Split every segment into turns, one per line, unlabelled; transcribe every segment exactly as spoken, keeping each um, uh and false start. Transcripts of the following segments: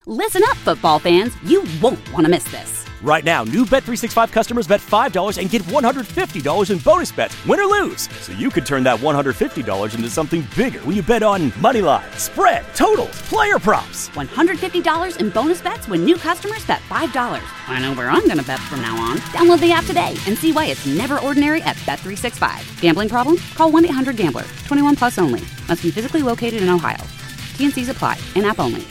Listen up, football fans. You won't want to miss this.
Right now, new Bet three sixty-five customers bet five dollars and get one hundred fifty dollars in bonus bets, win or lose. So you could turn that one hundred fifty dollars into something bigger when you bet on money line, spread, totals, player props.
one hundred fifty dollars in bonus bets when new customers bet five dollars. I know where I'm going to bet from now on. Download the app today and see why it's never ordinary at Bet three sixty-five. Gambling problem? Call one eight hundred gambler. twenty-one plus only. Must be physically located in Ohio. T N Cs apply. In-app only.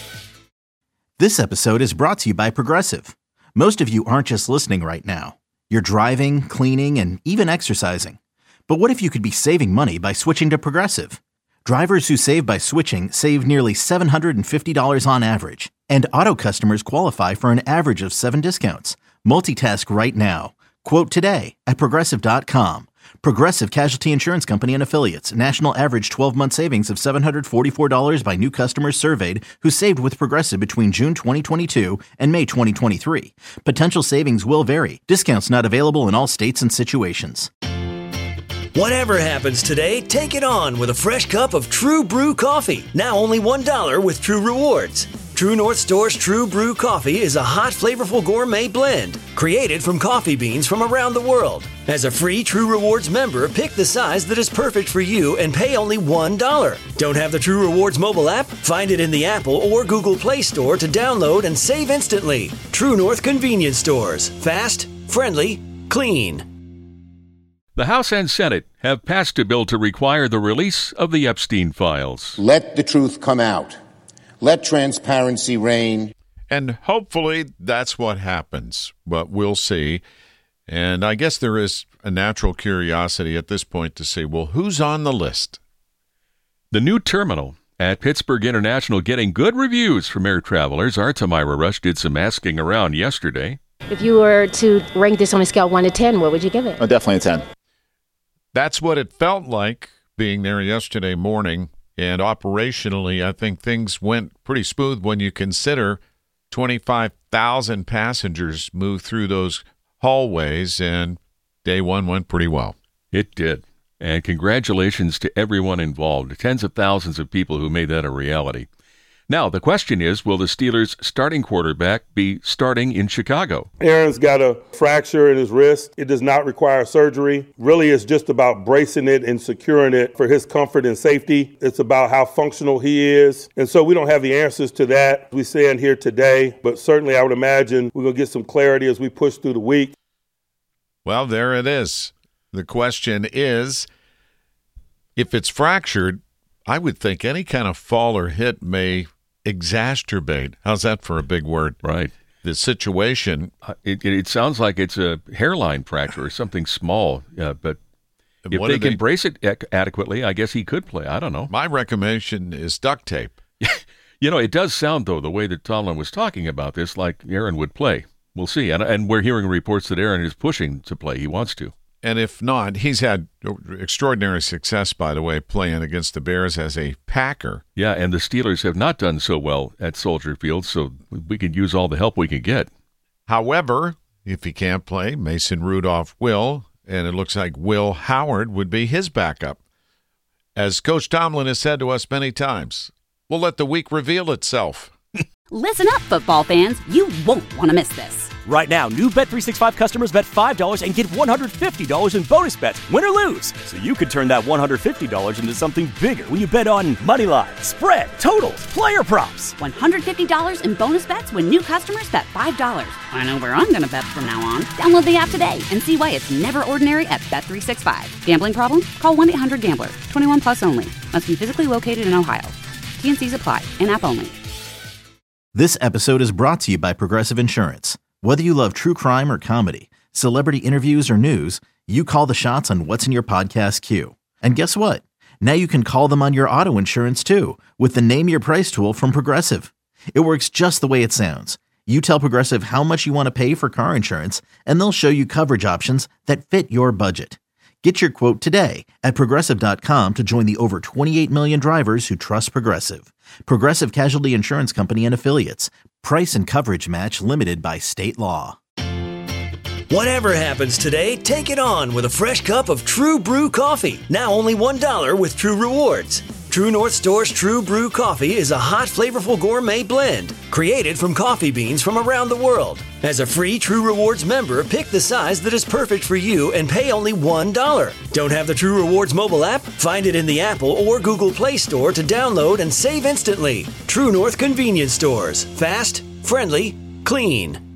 This episode is brought to you by Progressive. Most of you aren't just listening right now. You're driving, cleaning, and even exercising. But what if you could be saving money by switching to Progressive? Drivers who save by switching save nearly seven hundred fifty dollars on average. And auto customers qualify for an average of seven discounts. Multitask right now. Quote today at Progressive dot com. Progressive Casualty Insurance Company and Affiliates. National average twelve-month savings of seven hundred forty-four dollars by new customers surveyed who saved with Progressive between June twenty twenty-two and May twenty twenty-three. Potential savings will vary. Discounts not available in all states and situations.
Whatever happens today, take it on with a fresh cup of True Brew coffee. Now only one dollar with True Rewards. True North Store's True Brew Coffee is a hot, flavorful gourmet blend created from coffee beans from around the world. As a free True Rewards member, pick the size that is perfect for you and pay only one dollar. Don't have the True Rewards mobile app? Find it in the Apple or Google Play Store to download and save instantly. True North Convenience Stores. Fast, friendly, clean.
The House and Senate have passed a bill to require the release of the Epstein files.
Let the truth come out. Let transparency reign.
And hopefully that's what happens, but we'll see. And I guess there is a natural curiosity at this point to see, well, who's on the list?
The new terminal at Pittsburgh International getting good reviews from air travelers. Our Tamira Rush did some asking around yesterday.
If you were to rank this on a scale of one to ten, what would you give it?
Oh, definitely a ten.
That's what it felt like being there yesterday morning. And operationally, I think things went pretty smooth when you consider twenty-five thousand passengers moved through those hallways, and day one went pretty well.
It did. And congratulations to everyone involved, tens of thousands of people who made that a reality. Now, the question is, will the Steelers' starting quarterback be starting in Chicago?
Aaron's got a fracture in his wrist. It does not require surgery. Really, it's just about bracing it and securing it for his comfort and safety. It's about how functional he is. And so we don't have the answers to that. We stand here today, but certainly I would imagine we're going to get some clarity as we push through the week.
Well, there it is. The question is, if it's fractured, I would think any kind of fall or hit may exacerbate. How's that for a big word?
Right.
The situation.
Uh, it, it sounds like it's a hairline fracture or something small, uh, but if they can they, brace it ac- adequately, I guess he could play. I don't know.
My recommendation is duct tape.
You know, it does sound, though, the way that Tomlin was talking about this, like Aaron would play. We'll see. And, and we're hearing reports that Aaron is pushing to play. He wants to.
And if not, he's had extraordinary success, by the way, playing against the Bears as a Packer.
Yeah, and the Steelers have not done so well at Soldier Field, so we could use all the help we can get.
However, if he can't play, Mason Rudolph will, and it looks like Will Howard would be his backup. As Coach Tomlin has said to us many times, we'll let the week reveal itself.
Listen up, football fans. You won't want to miss this.
Right now, new Bet three sixty-five customers bet five dollars and get one hundred fifty dollars in bonus bets, win or lose. So you could turn that one hundred fifty dollars into something bigger when you bet on money line, spread, totals, player props.
one hundred fifty dollars in bonus bets when new customers bet five dollars. I know where I'm going to bet from now on. Download the app today and see why it's never ordinary at Bet three sixty-five. Gambling problem? Call one eight hundred gambler. twenty-one plus only. Must be physically located in Ohio. T N Cs apply. In-app only.
This episode is brought to you by Progressive Insurance. Whether you love true crime or comedy, celebrity interviews or news, you call the shots on what's in your podcast queue. And guess what? Now you can call them on your auto insurance too with the Name Your Price tool from Progressive. It works just the way it sounds. You tell Progressive how much you want to pay for car insurance, and they'll show you coverage options that fit your budget. Get your quote today at Progressive dot com to join the over twenty-eight million drivers who trust Progressive. Progressive Casualty Insurance Company and Affiliates. Price and coverage match limited by state law.
Whatever happens today, take it on with a fresh cup of True Brew coffee. Now only one dollar with True Rewards. True North Store's True Brew Coffee is a hot, flavorful gourmet blend created from coffee beans from around the world. As a free True Rewards member, pick the size that is perfect for you and pay only one dollar. Don't have the True Rewards mobile app? Find it in the Apple or Google Play Store to download and save instantly. True North Convenience Stores. Fast, friendly, clean.